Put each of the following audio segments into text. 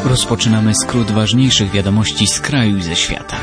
Rozpoczynamy skrót ważniejszych wiadomości z kraju i ze świata.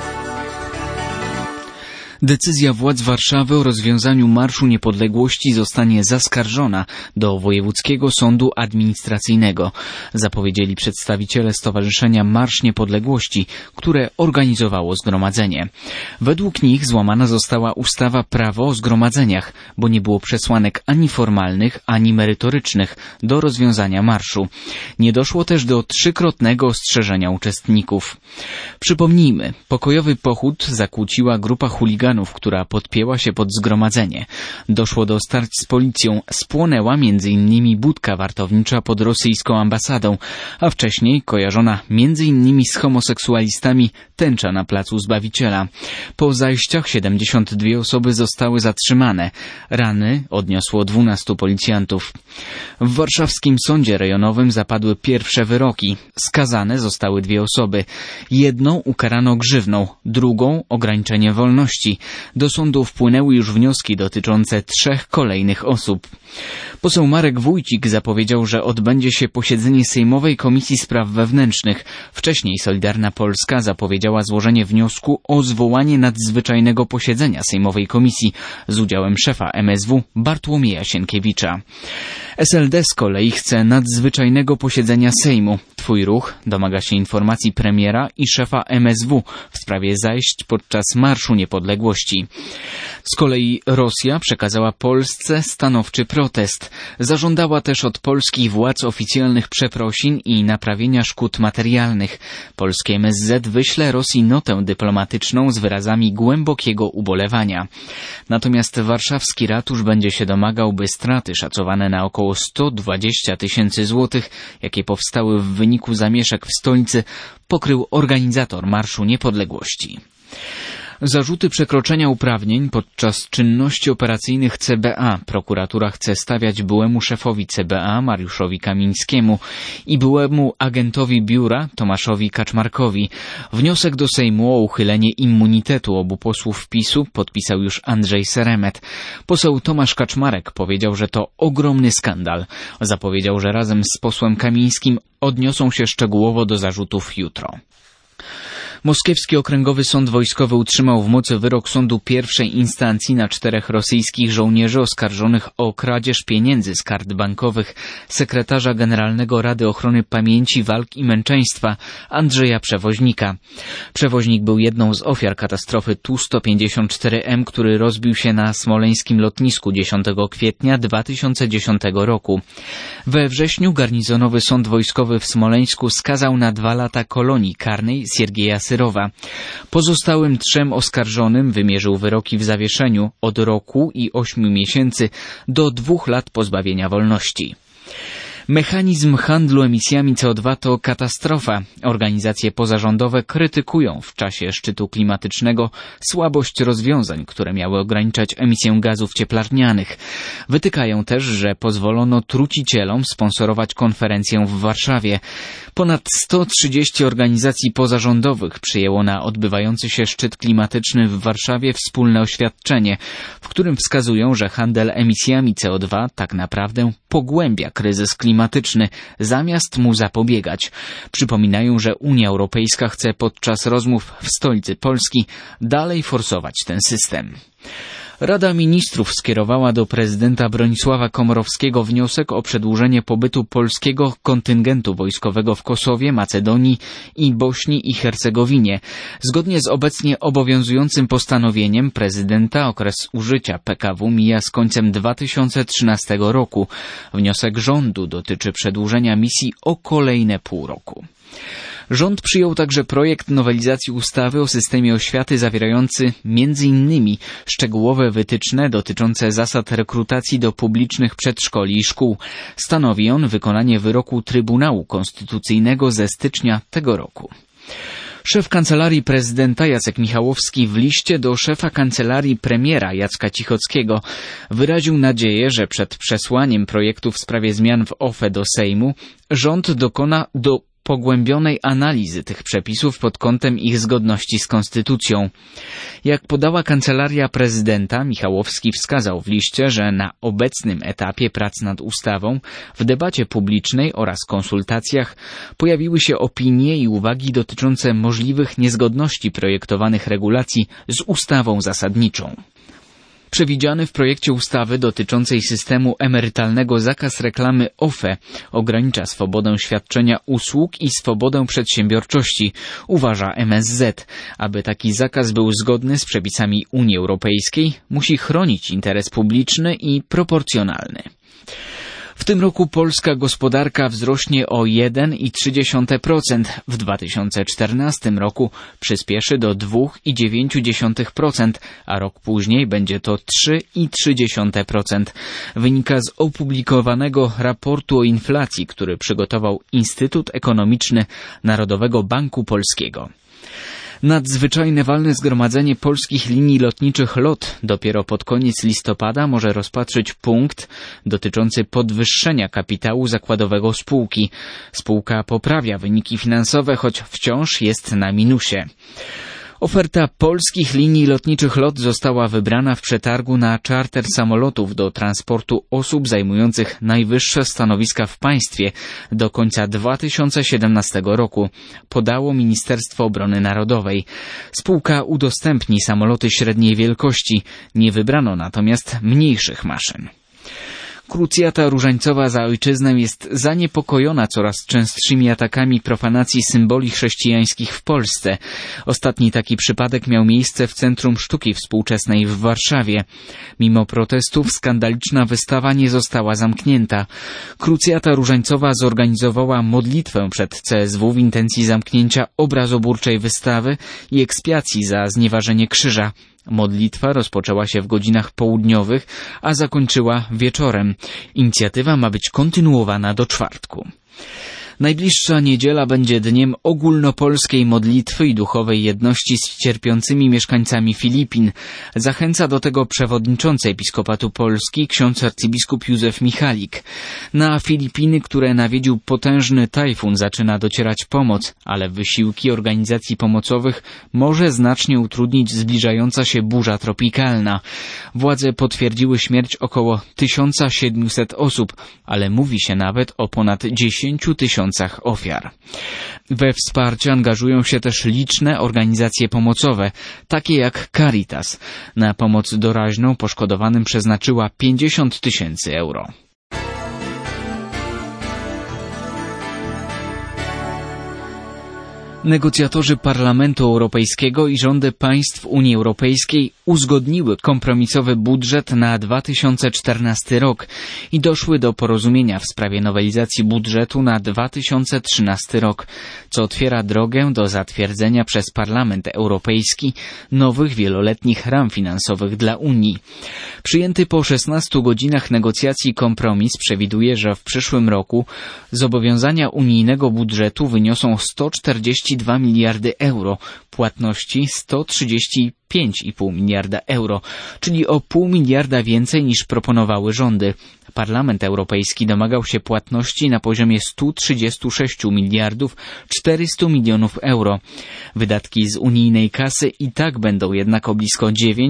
Decyzja władz Warszawy o rozwiązaniu Marszu Niepodległości zostanie zaskarżona do Wojewódzkiego Sądu Administracyjnego, zapowiedzieli przedstawiciele Stowarzyszenia Marsz Niepodległości, które organizowało zgromadzenie. Według nich złamana została ustawa Prawo o zgromadzeniach, bo nie było przesłanek ani formalnych, ani merytorycznych do rozwiązania marszu. Nie doszło też do trzykrotnego ostrzeżenia uczestników. Przypomnijmy, pokojowy pochód zakłóciła grupa chuliganów, która podpięła się pod zgromadzenie. Doszło do starć z policją, spłonęła m.in. budka wartownicza pod rosyjską ambasadą, a wcześniej kojarzona m.in. z homoseksualistami tęcza na Placu Zbawiciela. Po zajściach 72 osoby zostały zatrzymane. Rany odniosło 12 policjantów. W warszawskim sądzie rejonowym zapadły pierwsze wyroki. Skazane zostały 2 osoby. Jedną ukarano grzywną, drugą ograniczenie wolności. Do sądu wpłynęły już wnioski dotyczące 3 kolejnych osób. Poseł Marek Wójcik zapowiedział, że odbędzie się posiedzenie Sejmowej Komisji Spraw Wewnętrznych. Wcześniej Solidarna Polska zapowiedziała złożenie wniosku o zwołanie nadzwyczajnego posiedzenia Sejmowej Komisji z udziałem szefa MSW Bartłomieja Sienkiewicza. SLD z kolei chce nadzwyczajnego posiedzenia Sejmu. Twój Ruch domaga się informacji premiera i szefa MSW w sprawie zajść podczas Marszu Niepodległości. Z kolei Rosja przekazała Polsce stanowczy protest. Zażądała też od polskich władz oficjalnych przeprosin i naprawienia szkód materialnych. Polskie MSZ wyśle Rosji notę dyplomatyczną z wyrazami głębokiego ubolewania. Natomiast warszawski ratusz będzie się domagał, by straty szacowane na około 120 000 złotych, jakie powstały w wyniku zamieszek w stolicy, pokrył organizator Marszu Niepodległości. Zarzuty przekroczenia uprawnień podczas czynności operacyjnych CBA prokuratura chce stawiać byłemu szefowi CBA Mariuszowi Kamińskiemu i byłemu agentowi biura Tomaszowi Kaczmarkowi. Wniosek do Sejmu o uchylenie immunitetu obu posłów PiS-u podpisał już Andrzej Seremet. Poseł Tomasz Kaczmarek powiedział, że to ogromny skandal. Zapowiedział, że razem z posłem Kamińskim odniosą się szczegółowo do zarzutów jutro. Moskiewski Okręgowy Sąd Wojskowy utrzymał w mocy wyrok sądu pierwszej instancji na 4 rosyjskich żołnierzy oskarżonych o kradzież pieniędzy z kart bankowych sekretarza Generalnego Rady Ochrony Pamięci, Walk i Męczeństwa Andrzeja Przewoźnika. Przewoźnik był jedną z ofiar katastrofy Tu-154M, który rozbił się na smoleńskim lotnisku 10 kwietnia 2010 roku. We wrześniu Garnizonowy Sąd Wojskowy w Smoleńsku skazał na 2 lata kolonii karnej Siergieja Syrowa. Pozostałym 3 oskarżonym wymierzył wyroki w zawieszeniu od roku i 8 miesięcy do 2 lat pozbawienia wolności. Mechanizm handlu emisjami CO2 to katastrofa. Organizacje pozarządowe krytykują w czasie szczytu klimatycznego słabość rozwiązań, które miały ograniczać emisję gazów cieplarnianych. Wytykają też, że pozwolono trucicielom sponsorować konferencję w Warszawie. Ponad 130 organizacji pozarządowych przyjęło na odbywający się szczyt klimatyczny w Warszawie wspólne oświadczenie, w którym wskazują, że handel emisjami CO2 tak naprawdę pogłębia kryzys klimatyczny, zamiast mu zapobiegać. Przypominają, że Unia Europejska chce podczas rozmów w stolicy Polski dalej forsować ten system. Rada Ministrów skierowała do prezydenta Bronisława Komorowskiego wniosek o przedłużenie pobytu polskiego kontyngentu wojskowego w Kosowie, Macedonii i Bośni i Hercegowinie. Zgodnie z obecnie obowiązującym postanowieniem prezydenta okres użycia PKW mija z końcem 2013 roku. Wniosek rządu dotyczy przedłużenia misji o kolejne pół roku. Rząd przyjął także projekt nowelizacji ustawy o systemie oświaty zawierający m.in. szczegółowe wytyczne dotyczące zasad rekrutacji do publicznych przedszkoli i szkół. Stanowi on wykonanie wyroku Trybunału Konstytucyjnego ze stycznia tego roku. Szef Kancelarii Prezydenta Jacek Michałowski w liście do szefa Kancelarii Premiera Jacka Cichockiego wyraził nadzieję, że przed przesłaniem projektu w sprawie zmian w OFE do Sejmu rząd dokona pogłębionej analizy tych przepisów pod kątem ich zgodności z konstytucją. Jak podała Kancelaria Prezydenta, Michałowski wskazał w liście, że na obecnym etapie prac nad ustawą, w debacie publicznej oraz konsultacjach pojawiły się opinie i uwagi dotyczące możliwych niezgodności projektowanych regulacji z ustawą zasadniczą. Przewidziany w projekcie ustawy dotyczącej systemu emerytalnego zakaz reklamy OFE ogranicza swobodę świadczenia usług i swobodę przedsiębiorczości, uważa MSZ. Aby taki zakaz był zgodny z przepisami Unii Europejskiej, musi chronić interes publiczny i proporcjonalny. W tym roku polska gospodarka wzrośnie o 1,3%, w 2014 roku przyspieszy do 2,9%, a rok później będzie to 3,3%. Wynika z opublikowanego raportu o inflacji, który przygotował Instytut Ekonomiczny Narodowego Banku Polskiego. Nadzwyczajne walne zgromadzenie polskich linii lotniczych LOT dopiero pod koniec listopada może rozpatrzyć punkt dotyczący podwyższenia kapitału zakładowego spółki. Spółka poprawia wyniki finansowe, choć wciąż jest na minusie. Oferta polskich linii lotniczych LOT została wybrana w przetargu na czarter samolotów do transportu osób zajmujących najwyższe stanowiska w państwie do końca 2017 roku, podało Ministerstwo Obrony Narodowej. Spółka udostępni samoloty średniej wielkości, nie wybrano natomiast mniejszych maszyn. Krucjata Różańcowa za ojczyznę jest zaniepokojona coraz częstszymi atakami profanacji symboli chrześcijańskich w Polsce. Ostatni taki przypadek miał miejsce w Centrum Sztuki Współczesnej w Warszawie. Mimo protestów skandaliczna wystawa nie została zamknięta. Krucjata Różańcowa zorganizowała modlitwę przed CSW w intencji zamknięcia obrazoburczej wystawy i ekspiacji za znieważenie krzyża. Modlitwa rozpoczęła się w godzinach południowych, a zakończyła wieczorem. Inicjatywa ma być kontynuowana do czwartku. Najbliższa niedziela będzie dniem ogólnopolskiej modlitwy i duchowej jedności z cierpiącymi mieszkańcami Filipin. Zachęca do tego przewodniczący Episkopatu Polski, ksiądz arcybiskup Józef Michalik. Na Filipiny, które nawiedził potężny tajfun, zaczyna docierać pomoc, ale wysiłki organizacji pomocowych może znacznie utrudnić zbliżająca się burza tropikalna. Władze potwierdziły śmierć około 1700 osób, ale mówi się nawet o ponad 10 000 ofiar. We wsparcie angażują się też liczne organizacje pomocowe, takie jak Caritas. Na pomoc doraźną poszkodowanym przeznaczyła 50 000 euro. Negocjatorzy Parlamentu Europejskiego i rządy państw Unii Europejskiej uzgodniły kompromisowy budżet na 2014 rok i doszły do porozumienia w sprawie nowelizacji budżetu na 2013 rok, co otwiera drogę do zatwierdzenia przez Parlament Europejski nowych wieloletnich ram finansowych dla Unii. Przyjęty po 16 godzinach negocjacji kompromis przewiduje, że w przyszłym roku zobowiązania unijnego budżetu wyniosą 142 miliardy euro, płatności 135,5 miliarda euro, czyli o 0,5 miliarda więcej niż proponowały rządy. Parlament Europejski domagał się płatności na poziomie 136 miliardów 400 milionów euro. Wydatki z unijnej kasy i tak będą jednak o blisko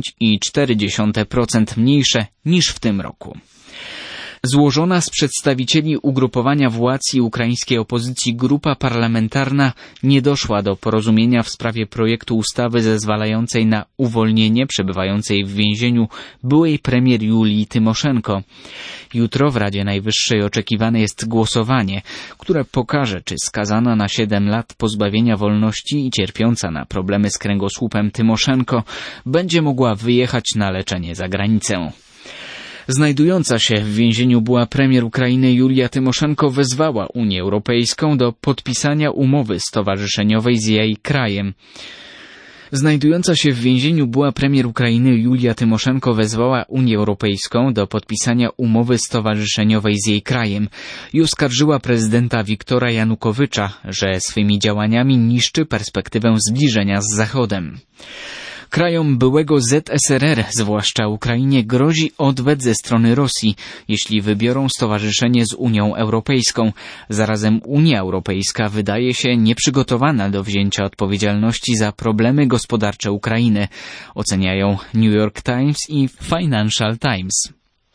9,4% mniejsze niż w tym roku. Złożona z przedstawicieli ugrupowania władz i ukraińskiej opozycji grupa parlamentarna nie doszła do porozumienia w sprawie projektu ustawy zezwalającej na uwolnienie przebywającej w więzieniu byłej premier Julii Tymoszenko. Jutro w Radzie Najwyższej oczekiwane jest głosowanie, które pokaże, czy skazana na 7 lat pozbawienia wolności i cierpiąca na problemy z kręgosłupem Tymoszenko będzie mogła wyjechać na leczenie za granicę. Znajdująca się w więzieniu była premier Ukrainy Julia Tymoszenko wezwała Unię Europejską do podpisania umowy stowarzyszeniowej z jej krajem. Znajdująca się w więzieniu była premier Ukrainy Julia Tymoszenko wezwała Unię Europejską do podpisania umowy stowarzyszeniowej z jej krajem i oskarżyła prezydenta Wiktora Janukowycza, że swymi działaniami niszczy perspektywę zbliżenia z Zachodem. Krajom byłego ZSRR, zwłaszcza Ukrainie, grozi odwet ze strony Rosji, jeśli wybiorą stowarzyszenie z Unią Europejską. Zarazem Unia Europejska wydaje się nieprzygotowana do wzięcia odpowiedzialności za problemy gospodarcze Ukrainy, oceniają New York Times i Financial Times.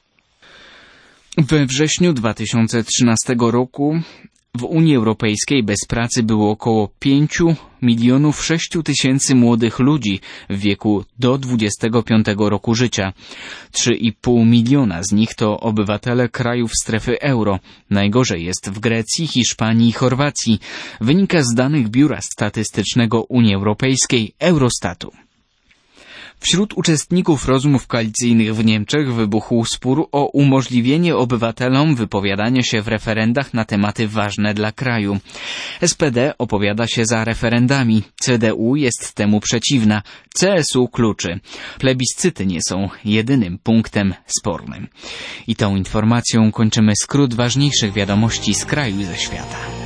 We wrześniu 2013 roku w Unii Europejskiej bez pracy było około 5,6 tysięcy młodych ludzi w wieku do 25 roku życia. 3,5 miliona z nich to obywatele krajów strefy euro. Najgorzej jest w Grecji, Hiszpanii i Chorwacji. Wynika z danych Biura Statystycznego Unii Europejskiej Eurostatu. Wśród uczestników rozmów koalicyjnych w Niemczech wybuchł spór o umożliwienie obywatelom wypowiadania się w referendach na tematy ważne dla kraju. SPD opowiada się za referendami, CDU jest temu przeciwna, CSU kluczy. Plebiscyty nie są jedynym punktem spornym. I tą informacją kończymy skrót ważniejszych wiadomości z kraju i ze świata.